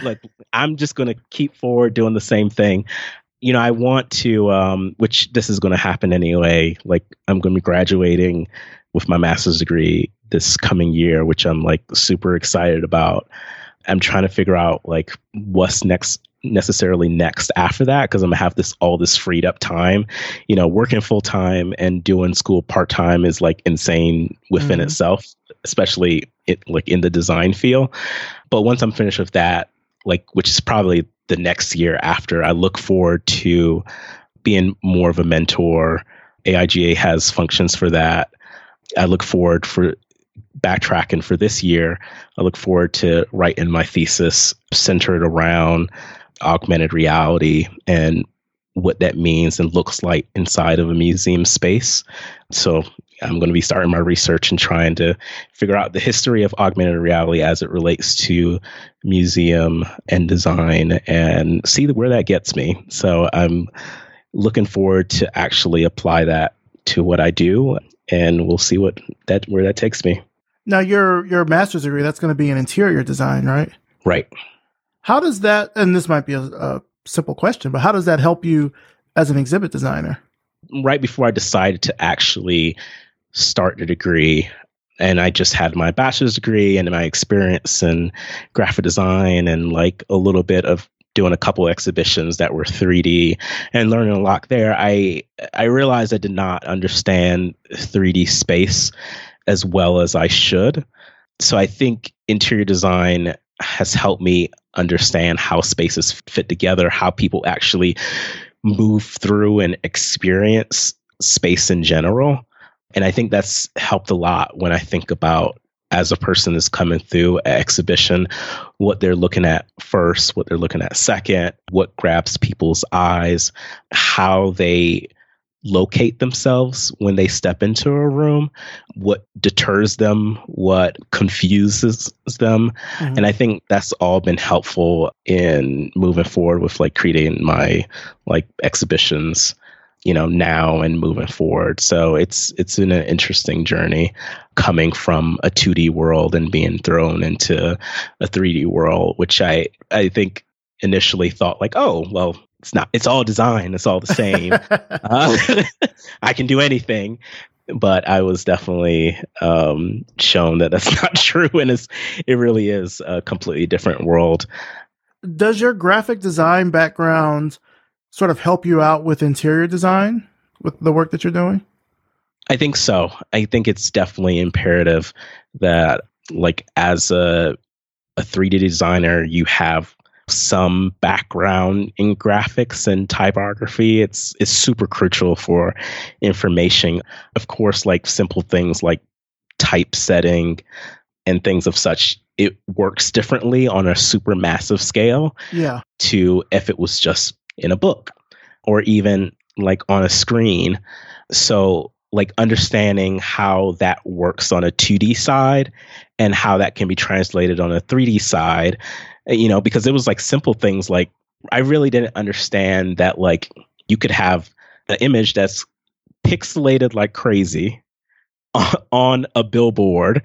I'm just going to keep forward doing the same thing. You know, I want to, which this is going to happen anyway. Like I'm going to be graduating with my master's degree this coming year, which I'm like super excited about. I'm trying to figure out like what's necessarily next after that, because I'm gonna have all this freed up time. You know, working full time and doing school part time is like insane within itself, especially in the design field. But once I'm finished with that, like, which is probably the next year after, I look forward to being more of a mentor. AIGA has functions for that. I look forward for backtracking for this year. I look forward to writing my thesis centered around augmented reality and what that means and looks like inside of a museum space. So I'm going to be starting my research and trying to figure out the history of augmented reality as it relates to museum and design and see where that gets me. So I'm looking forward to actually apply that to what I do, and we'll see where that takes me. Now, your master's degree, that's going to be in interior design, right? Right. How does that, and this might be a simple question, but how does that help you as an exhibit designer? Right before I decided to actually start the degree, and I just had my bachelor's degree and my experience in graphic design and like a little bit of doing a couple exhibitions that were 3D and learning a lot there, I realized I did not understand 3D space as well as I should. So I think interior design has helped me understand how spaces fit together, how people actually move through and experience space in general. And I think that's helped a lot when I think about, as a person is coming through an exhibition, what they're looking at first, what they're looking at second, what grabs people's eyes, how they locate themselves when they step into a room, what deters them, what confuses them. Mm-hmm. And I think that's all been helpful in moving forward with like creating my like exhibitions. now and moving forward. So it's an interesting journey coming from a 2D world and being thrown into a 3D world, which I think initially thought like, oh, well, it's all design. It's all the same. I can do anything. But I was definitely shown that that's not true. And it really is a completely different world. Does your graphic design background sort of help you out with interior design with the work that you're doing? I think so. I think it's definitely imperative that, like, as a 3D designer, you have some background in graphics and typography. It's super crucial for information. Of course, like simple things like typesetting and things of such, it works differently on a super massive scale to if it was just in a book or even like on a screen. So like understanding how that works on a 2D side and how that can be translated on a 3D side, because it was like simple things like I really didn't understand that like you could have an image that's pixelated like crazy on a billboard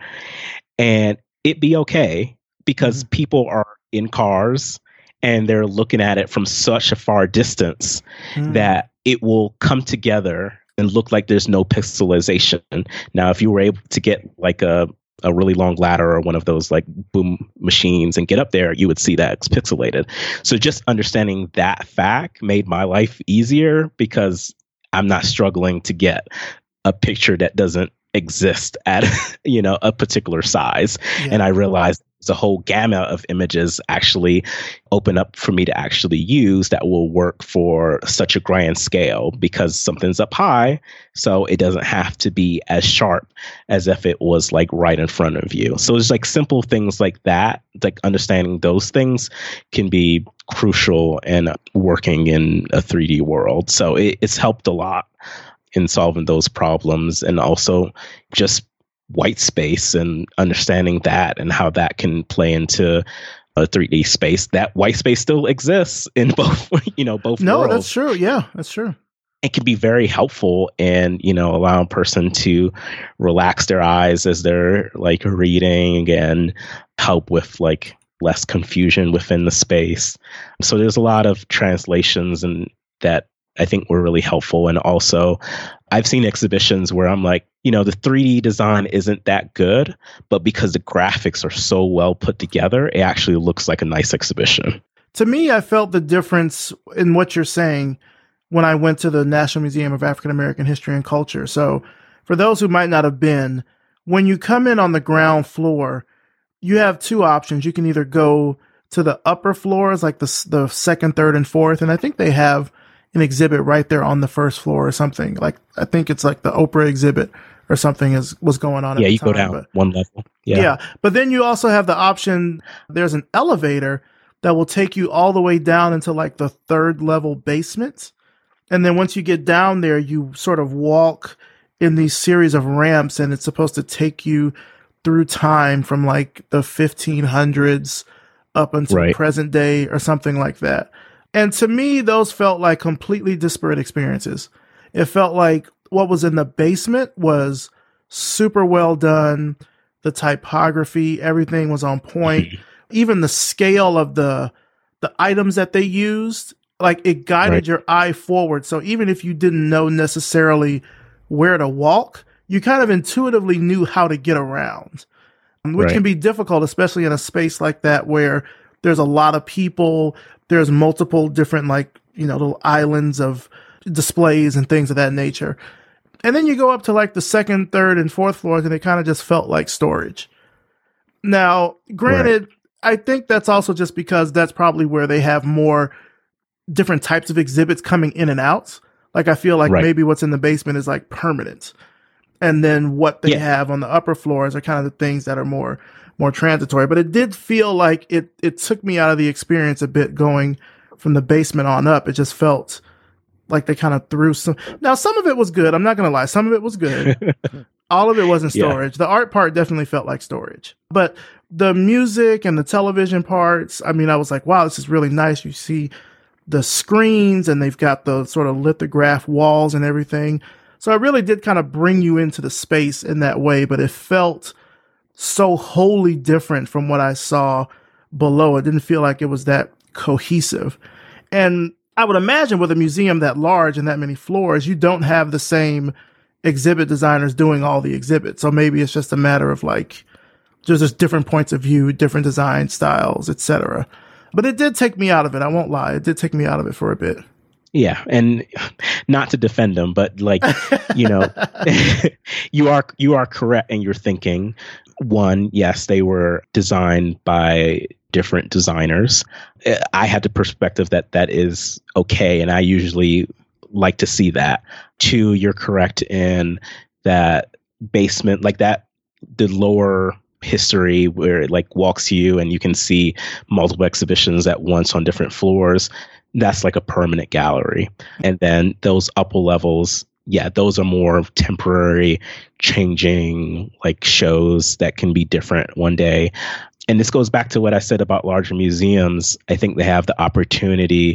and it be okay because people are in cars and they're looking at it from such a far distance that it will come together and look like there's no pixelization. Now, if you were able to get like a really long ladder or one of those like boom machines and get up there, you would see that it's pixelated. So just understanding that fact made my life easier because I'm not struggling to get a picture that doesn't exist at a particular size. And I realized there's a whole gamut of images actually open up for me to actually use that will work for such a grand scale because something's up high, so it doesn't have to be as sharp as if it was like right in front of you. So it's like simple things like that, like understanding those things can be crucial in working in a 3D world. So it's helped a lot in solving those problems, and also just white space and understanding that and how that can play into a 3D space. That white space still exists in both, both No, worlds. that's true. Yeah, that's true. It can be very helpful in, allowing a person to relax their eyes as they're like reading and help with like less confusion within the space. So there's a lot of translations and that I think were really helpful. And also I've seen exhibitions where I'm like, the 3D design isn't that good, but because the graphics are so well put together, it actually looks like a nice exhibition. To me, I felt the difference in what you're saying when I went to the National Museum of African American History and Culture. So for those who might not have been, when you come in on the ground floor, you have two options. You can either go to the upper floors, like the second, third, and fourth. And I think they have an exhibit right there on the first floor or something. Like, I think it's like the Oprah exhibit or something was going on. Yeah, at the you time, go down one level. Yeah. But then you also have the option, there's an elevator that will take you all the way down into like the third level basement. And then once you get down there, you sort of walk in these series of ramps, and it's supposed to take you through time from like the 1500s up until present day or something like that. And to me, those felt like completely disparate experiences. It felt like what was in the basement was super well done. The typography, everything was on point. Even the scale of the items that they used, like it guided your eye forward. So even if you didn't know necessarily where to walk, you kind of intuitively knew how to get around, which can be difficult, especially in a space like that where there's a lot of people. There's multiple different, little islands of displays and things of that nature. And then you go up to like the second, third, and fourth floors, and it kind of just felt like storage. Now, granted, I think that's also just because that's probably where they have more different types of exhibits coming in and out. Like, I feel like maybe what's in the basement is like permanent. And then what they have on the upper floors are kind of the things that are more transitory. But it did feel like it took me out of the experience a bit going from the basement on up. It just felt like they kind of threw some. Now, some of it was good. I'm not going to lie. Some of it was good. All of it wasn't storage. The art part definitely felt like storage. But the music and the television parts, I mean, I was like, wow, this is really nice. You see the screens, and they've got the sort of lithograph walls and everything. So it really did kind of bring you into the space in that way, but it felt so wholly different from what I saw below. It didn't feel like it was that cohesive. And I would imagine with a museum that large and that many floors, you don't have the same exhibit designers doing all the exhibits. So maybe it's just a matter of like, just different points of view, different design styles, etc. But it did take me out of it. I won't lie. It did take me out of it for a bit. Yeah. And not to defend them, but like, you know, you are correct in your thinking. One, yes, they were designed by different designers. I had the perspective that is okay. And I usually like to see that. Two, you're correct in that basement, like that, the lower history where it like walks you and you can see multiple exhibitions at once on different floors. That's like a permanent gallery. And then those upper levels, yeah, those are more temporary, changing like shows that can be different one day. And this goes back to what I said about larger museums. I think they have the opportunity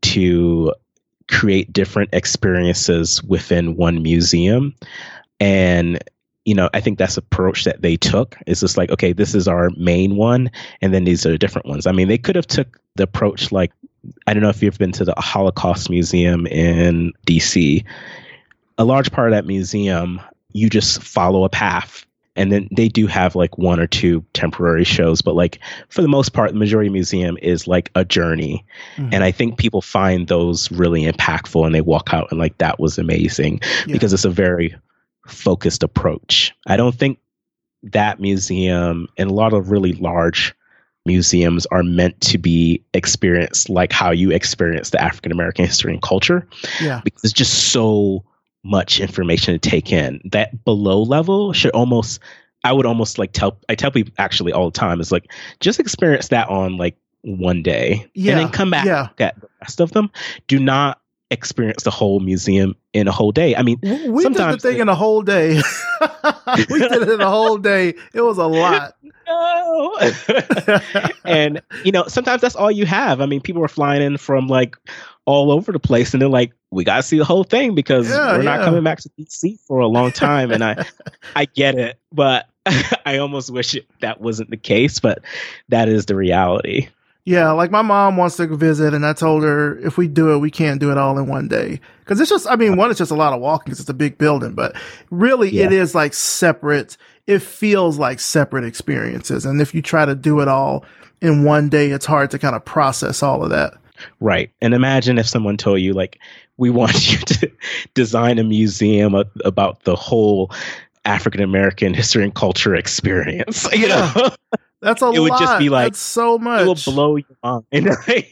to create different experiences within one museum. And, you know, I think that's the approach that they took. It's just like, okay, this is our main one, and then these are the different ones. I mean, they could have took the approach like, I don't know if you've been to the Holocaust Museum in DC. A large part of that museum, you just follow a path. And then they do have like one or two temporary shows, but like for the most part, the majority of the museum is like a journey. Mm-hmm. And I think people find those really impactful and they walk out and like, that was amazing because it's a very focused approach. I don't think that museum and a lot of really large museums are meant to be experienced like how you experience the African American history and culture. Yeah. Because it's just so much information to take in. That below level should almost, I would almost like tell people actually all the time is like, just experience that on like one day and then come back at the rest of them. Do not experience the whole museum in a whole day. I mean, we sometimes did the thing in a whole day. We did it in a whole day. It was a lot. No. And, you know, sometimes that's all you have. I mean, people were flying in from like all over the place and they're like, we got to see the whole thing because we're not coming back to DC for a long time. And I get it, but I almost wish that wasn't the case, but that is the reality. Yeah, like my mom wants to visit, and I told her if we do it, we can't do it all in one day. Because it's just, I mean, one, it's just a lot of walking because it's a big building, but really it is like separate. It feels like separate experiences. And if you try to do it all in one day, it's hard to kind of process all of that. Right. And imagine if someone told you, like, we want you to design a museum about the whole African American history and culture experience. You know? That's a lot. It would just be like, that's so much. It will blow your mind.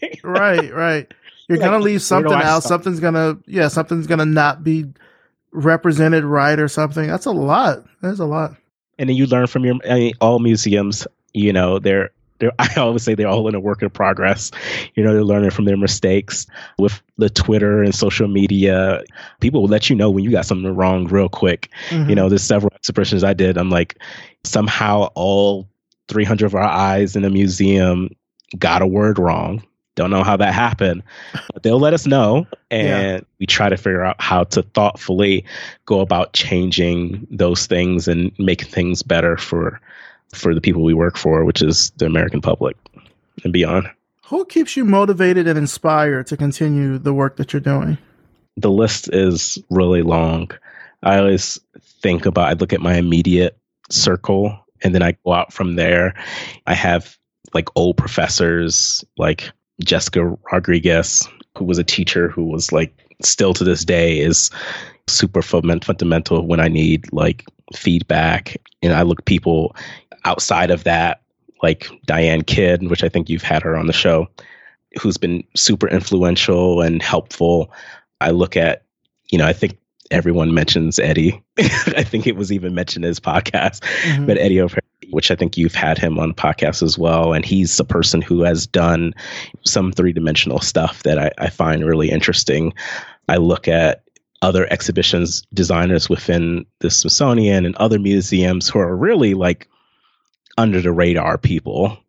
Right. You're going to leave something out. Something's going to not be represented right or something. That's a lot. That's a lot. And then you learn from all museums, you know, I always say they're all in a work in progress. You know, they're learning from their mistakes. With the Twitter and social media, people will let you know when you got something wrong real quick. Mm-hmm. You know, there's several exhibitions I did. I'm like, somehow all 300 of our eyes in a museum got a word wrong. Don't know how that happened, but they'll let us know. And we try to figure out how to thoughtfully go about changing those things and making things better for the people we work for, which is the American public and beyond. Who keeps you motivated and inspired to continue the work that you're doing? The list is really long. I always I look at my immediate circle and then I go out from there. I have like old professors like Jessica Rodriguez, who was a teacher who was like still to this day is super fundamental when I need like feedback. And I look people outside of that, like Diane Kidd, which I think you've had her on the show, who's been super influential and helpful. I look at, you know, I think everyone mentions Eddie. I think it was even mentioned in his podcast, but Eddie O'Hare, which I think you've had him on the podcast as well. And he's the person who has done some three-dimensional stuff that I find really interesting. I look at other exhibitions designers within the Smithsonian and other museums who are really like under the radar people.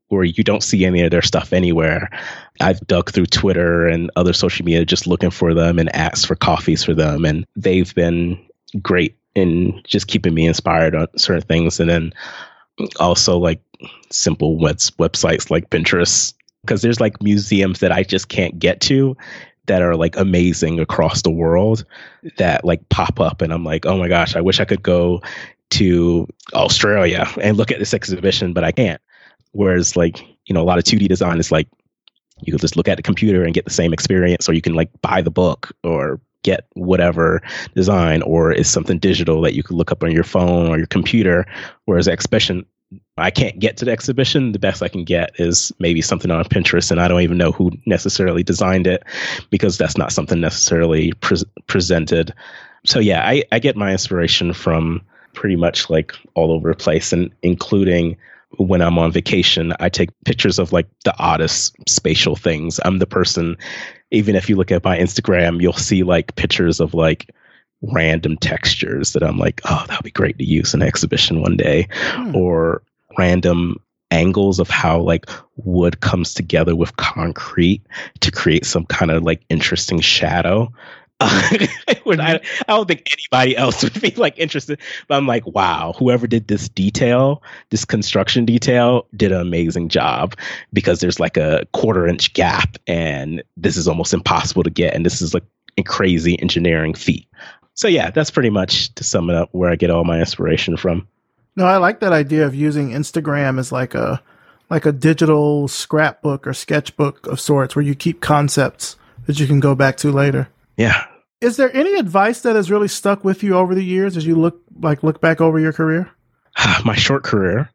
where you don't see any of their stuff anywhere. I've dug through Twitter and other social media just looking for them and asked for coffees for them. And they've been great in just keeping me inspired on certain things. And then also like simple websites like Pinterest, because there's like museums that I just can't get to that are like amazing across the world that like pop up. And I'm like, oh my gosh, I wish I could go to Australia and look at this exhibition, but I can't. Whereas like, a lot of 2D design is like, you can just look at the computer and get the same experience, or you can like buy the book or get whatever design, or it's something digital that you can look up on your phone or your computer. Whereas exhibition, I can't get to the exhibition. The best I can get is maybe something on Pinterest, and I don't even know who necessarily designed it because that's not something necessarily presented. So yeah, I get my inspiration from pretty much like all over the place, and including when I'm on vacation, I take pictures of like the oddest spatial things. I'm the person, even if you look at my Instagram, you'll see like pictures of like random textures that I'm like, oh, that would be great to use in an exhibition one day. Or random angles of how like wood comes together with concrete to create some kind of like interesting shadow. I don't think anybody else would be like interested, but I'm like, wow, whoever did this detail, this construction detail, did an amazing job, because there's like a 1/4-inch gap and this is almost impossible to get, and this is like a crazy engineering feat. So yeah, that's pretty much, to sum it up, where I get all my inspiration from. No, I like that idea of using Instagram as like a digital scrapbook or sketchbook of sorts, where you keep concepts that you can go back to later. Yeah. Is there any advice that has really stuck with you over the years as you look back over your career? My short career.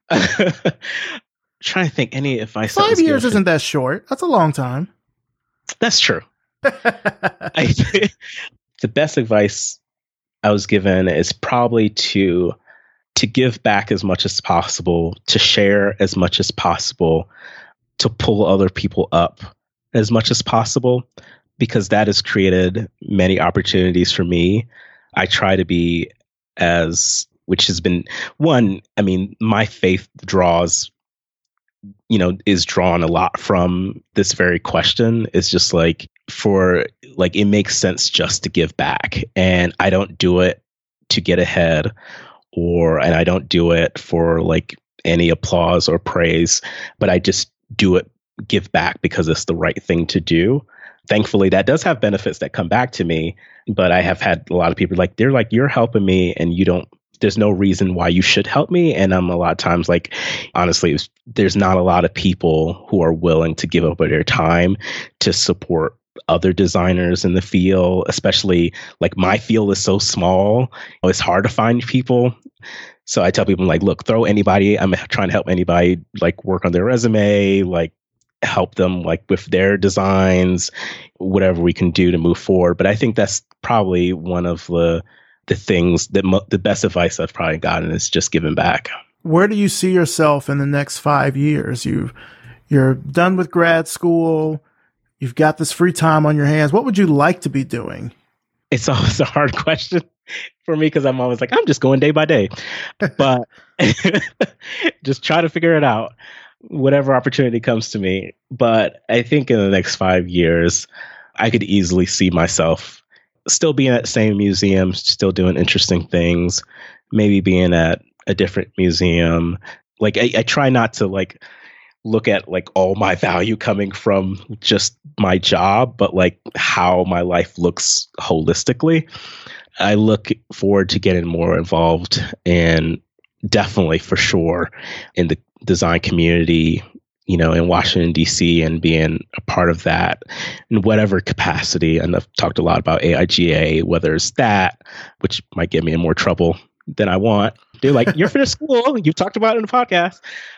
Trying to think any advice. 5 years isn't that short. That's a long time. That's true. The best advice I was given is probably to give back as much as possible, to share as much as possible, to pull other people up as much as possible, because that has created many opportunities for me. I try to be which has been one, I mean, my faith is drawn a lot from this very question. It's just like, it makes sense just to give back. And I don't do it to get ahead, and I don't do it for like any applause or praise, but I just do it, give back, because it's the right thing to do. Thankfully, that does have benefits that come back to me, but I have had a lot of people they're like, you're helping me and there's no reason why you should help me. And I'm a lot of times like, honestly, there's not a lot of people who are willing to give up their time to support other designers in the field, especially like my field is so small. It's hard to find people. So I tell people like, look, throw anybody. I'm trying to help anybody like work on their resume, like help them like with their designs, whatever we can do to move forward. But I think that's probably one of the things that the best advice I've probably gotten is just giving back. Where do you see yourself in the next 5 years? You're done with grad school. You've got this free time on your hands. What would you like to be doing? It's always a hard question for me, because I'm always like, I'm just going day by day, but just try to figure it out, whatever opportunity comes to me. But I think in the next 5 years, I could easily see myself still being at the same museum, still doing interesting things, maybe being at a different museum. Like I try not to like look at like all my value coming from just my job, but like how my life looks holistically. I look forward to getting more involved, and definitely for sure in the design community, in Washington, D.C., and being a part of that in whatever capacity. And I've talked a lot about AIGA, whether it's that, which might get me in more trouble than I want. They're like, you're finished school. You've talked about it in the podcast.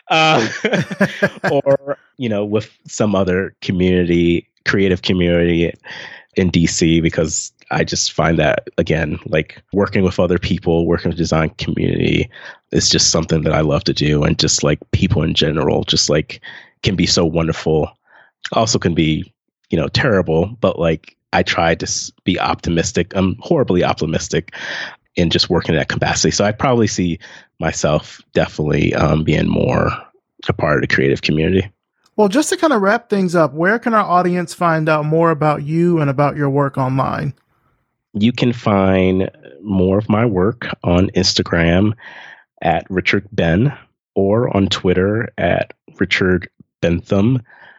Or, with some other creative community in DC, because I just find that, again, like working with other people, working with the design community is just something that I love to do. And just like people in general, just like can be so wonderful. Also can be, terrible, but like I try to be optimistic. I'm horribly optimistic in just working in that capacity. So I probably see myself definitely being more a part of the creative community. Well, just to kind of wrap things up, where can our audience find out more about you and about your work online? You can find more of my work on Instagram at Richard Ben, or on Twitter at Richard Bentham,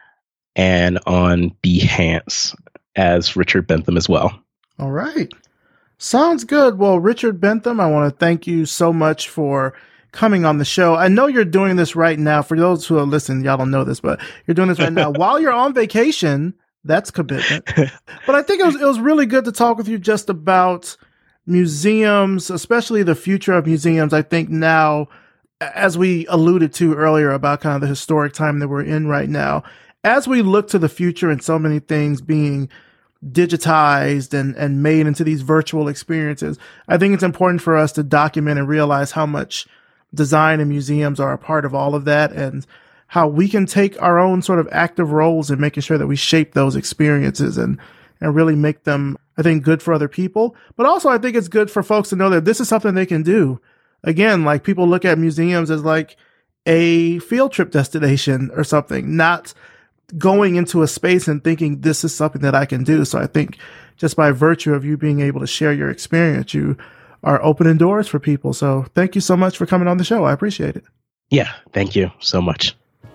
and on Behance as Richard Bentham as well. All right. Sounds good. Well, Richard Bentham, I want to thank you so much for coming on the show. I know you're doing this right now. For those who are listening, y'all don't know this, but you're doing this right now while you're on vacation. That's commitment. But I think it was really good to talk with you just about museums, especially the future of museums. I think now, as we alluded to earlier about kind of the historic time that we're in right now, as we look to the future and so many things being digitized and made into these virtual experiences, I think it's important for us to document and realize how much design and museums are a part of all of that, and how we can take our own sort of active roles in making sure that we shape those experiences and really make them, I think, good for other people. But also, I think it's good for folks to know that this is something they can do. Again, like, people look at museums as like a field trip destination or something, not going into a space and thinking this is something that I can do. So I think just by virtue of you being able to share your experience, you are opening doors for people. So thank you so much for coming on the show. I appreciate it. Yeah, thank you so much.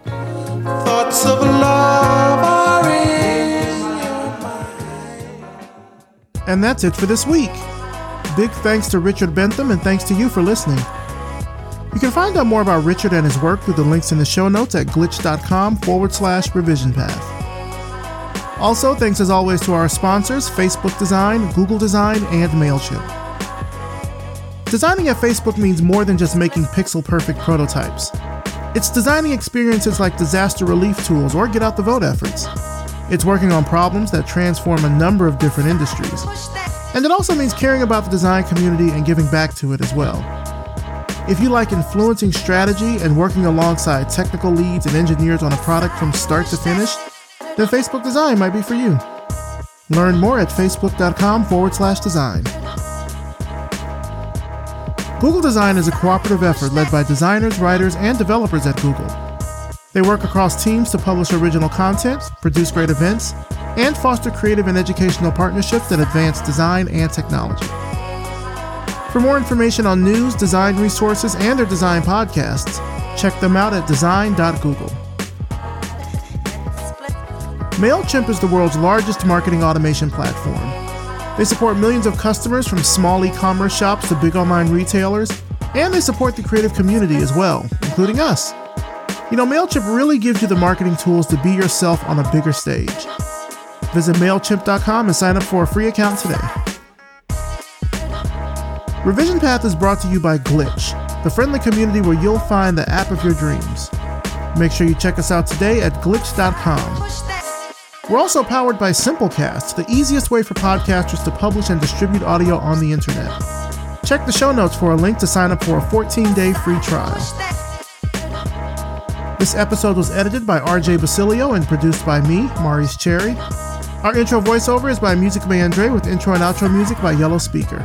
Thoughts of love are in your mind. And that's it for this week. Big thanks to Richard Bentham, and thanks to you for listening. You can find out more about Richard and his work through the links in the show notes at glitch.com/revision path. Also, thanks as always to our sponsors, Facebook Design, Google Design, and MailChimp. Designing at Facebook means more than just making pixel-perfect prototypes. It's designing experiences like disaster relief tools or get out the vote efforts. It's working on problems that transform a number of different industries. And it also means caring about the design community and giving back to it as well. If you like influencing strategy and working alongside technical leads and engineers on a product from start to finish, then Facebook Design might be for you. Learn more at facebook.com/design. Google Design is a cooperative effort led by designers, writers, and developers at Google. They work across teams to publish original content, produce great events, and foster creative and educational partnerships that advance design and technology. For more information on news, design resources, and their design podcasts, check them out at design.google. MailChimp is the world's largest marketing automation platform. They support millions of customers from small e-commerce shops to big online retailers, and they support the creative community as well, including us. You know, MailChimp really gives you the marketing tools to be yourself on a bigger stage. Visit MailChimp.com and sign up for a free account today. Revision Path is brought to you by Glitch, the friendly community where you'll find the app of your dreams. Make sure you check us out today at glitch.com. We're also powered by Simplecast, the easiest way for podcasters to publish and distribute audio on the internet. Check the show notes for a link to sign up for a 14-day free trial. This episode was edited by RJ Basilio and produced by me, Maurice Cherry. Our intro voiceover is by Music by Andre with intro and outro music by Yellow Speaker.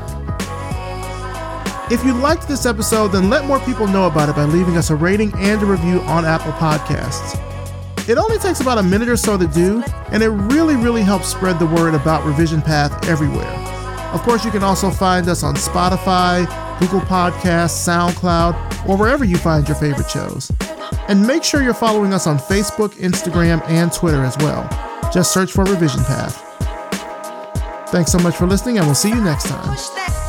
If you liked this episode, then let more people know about it by leaving us a rating and a review on Apple Podcasts. It only takes about a minute or so to do, and it really helps spread the word about Revision Path everywhere. Of course, you can also find us on Spotify, Google Podcasts, SoundCloud, or wherever you find your favorite shows. And make sure you're following us on Facebook, Instagram, and Twitter as well. Just search for Revision Path. Thanks so much for listening, and we'll see you next time.